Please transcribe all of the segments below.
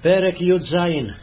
פרק י"ז.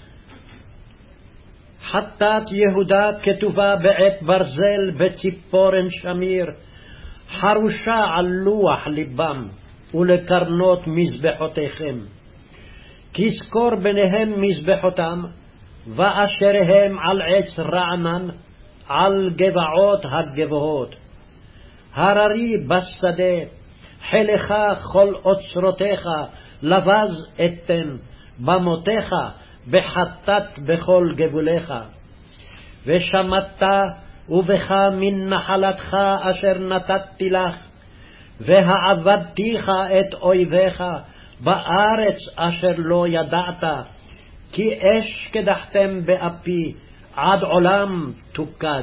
חטאת יהודה כתובה בעת ברזל בציפורן שמיר, חרושה על לוח ליבם ולקרנות מזבחותיכם. כזכור ביניהם מזבחותם, ואשריהם על עץ רענן, על גבעות הגבוהות. הררי בשדה, חילך כל אוצרותיך, לבז אתן, במותיך בחטאת בכל גבוליך. ושמטת ובך מן נחלתך אשר נתתי לך, והעבדתיך את אויביך בארץ אשר לא ידעת, כי אש קדחתם באפי, עד עולם תוקד.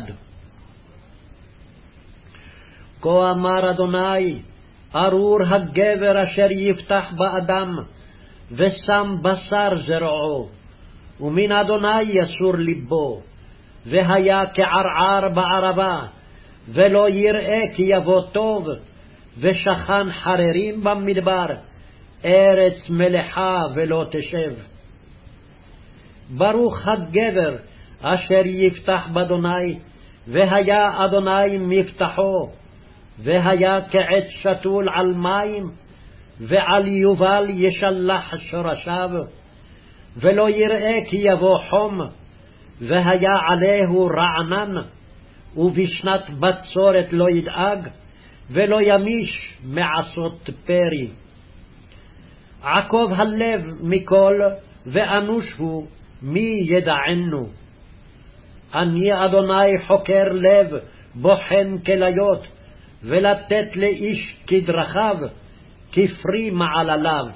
כה אמר אדוני, ארור הגבר אשר יפתח באדם, ושם בשר זרעו, ומן אדוני יסור ליבו, והיה כערער בערבה, ולא יראה כי יבוא טוב, ושכן חררים במדבר, ארץ מלחה ולא תשב. ברוך הגבר אשר יפתח באדוני, והיה אדוני מבטחו, והיה כעץ שתול על מים, ועל יובל ישלח שורשיו, ולא יראה כי יבוא חום, והיה עליהו רענן, ובשנת בצורת לא ידאג, ולא ימיש מעשות פרי. עקוב הלב מכל, ואנוש הוא, מי ידענו? אני אדוני חוקר לב, בוחן כליות, ולתת לאיש כדרכיו, כפרי מעלליו.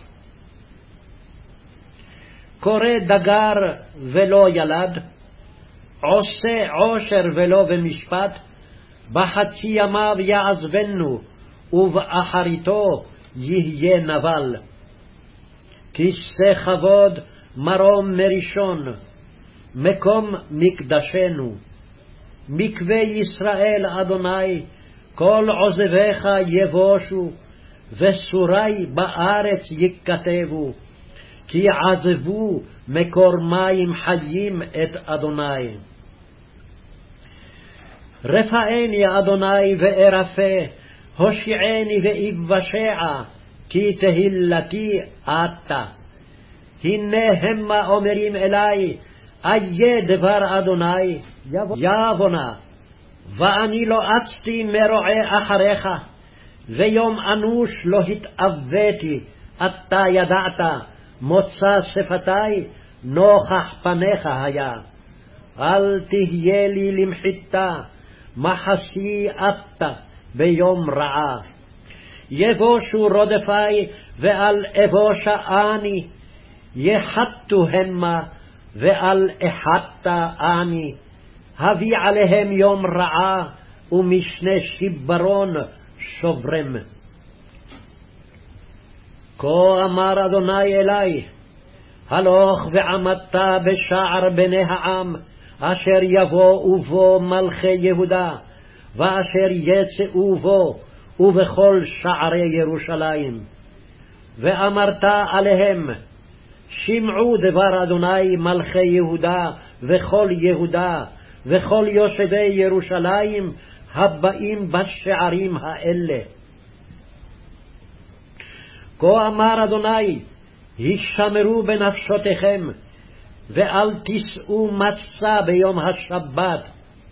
קורא דגר ולא ילד, עושה עושר ולא במשפט, בחצי ימיו יעזבנו, ובאחריתו יהיה נבל. כיסא כבוד מרום מראשון, מקום מקדשנו. מקווה ישראל אדוני, כל עוזביך יבושו, וסורי בארץ יכתבו, כי עזבו מקור מים חיים את אדוני. רפאני אדוני וארפה, הושיעני ואבשע, כי תהילתי אתה. הנה המה אומרים אלי, איה דבר אדוני, יבונה, ואני לא אצתי מרועה אחריך, ויום אנוש לא התאוויתי, אתה ידעת, מוצא שפתי, נוכח פניך היה. אל תהיה לי למחיתה, מחסי אתה ביום רעה. יבושו רודפי, ואל אבושה אני, יחתו המה, ואל אחתה אני. הביא עליהם יום רעה, ומשנה שיברון שוברם. כה אמר אדוני אלי, הלוך ועמדת בשער בני העם, אשר יבואו בו מלכי יהודה, ואשר יצאו בו, ובכל שערי ירושלים. ואמרת עליהם, שמעו דבר אדוני מלכי יהודה, וכל יהודה, וכל יושבי ירושלים, הבאים בשערים האלה. כה אמר אדוני, הישמרו בנפשותיכם, ואל תישאו מסע ביום השבת,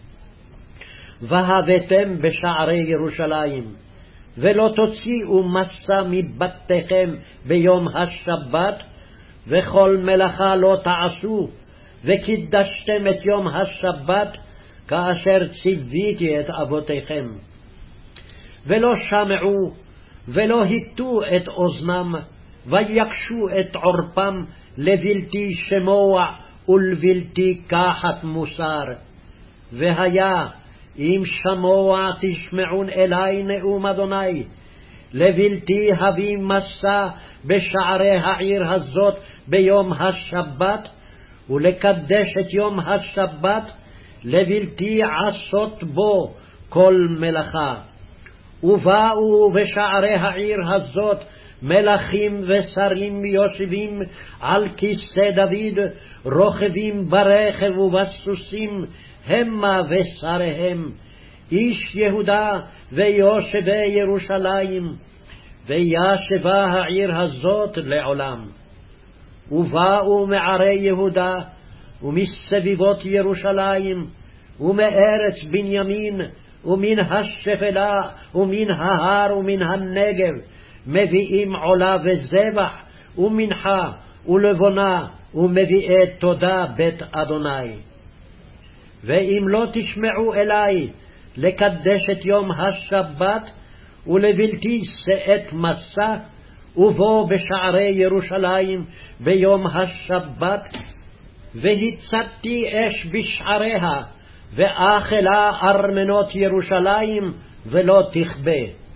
והבאתם בשערי ירושלים, ולא תוציאו מסע מבתיכם ביום השבת, וכל מלאכה לא תעשו, וקידשתם את יום השבת, כאשר ציוויתי את אבותיכם. ולא שמעו, ולא היטו את אוזנם, ויקשו את עורפם לבלתי שמוע ולבלתי קחת מוסר. והיה, אם שמוע תשמעון אלי נאום אדוני, לבלתי הביא מסע בשערי העיר הזאת ביום השבת, ולקדש את יום השבת, לבלתי עשות בו כל מלאכה. ובאו בשערי העיר הזאת מלכים ושרים יושבים על כיסא דוד, רוכבים ברכב ובסוסים, המה ושריהם, איש יהודה ויושבי ירושלים, וישבה העיר הזאת לעולם. ובאו מערי יהודה, ומסביבות ירושלים, ומארץ בנימין, ומן השפלה, ומן ההר, ומן הנגב, מביאים עולה וזבח, ומנחה, ולבונה, ומביאי תודה בית אדוני. ואם לא תשמעו אלי לקדש את יום השבת, ולבלתי שאת מסע, ובוא בשערי ירושלים ביום השבת, והצתתי אש בשעריה, ואכלה ארמנות ירושלים, ולא תכבה.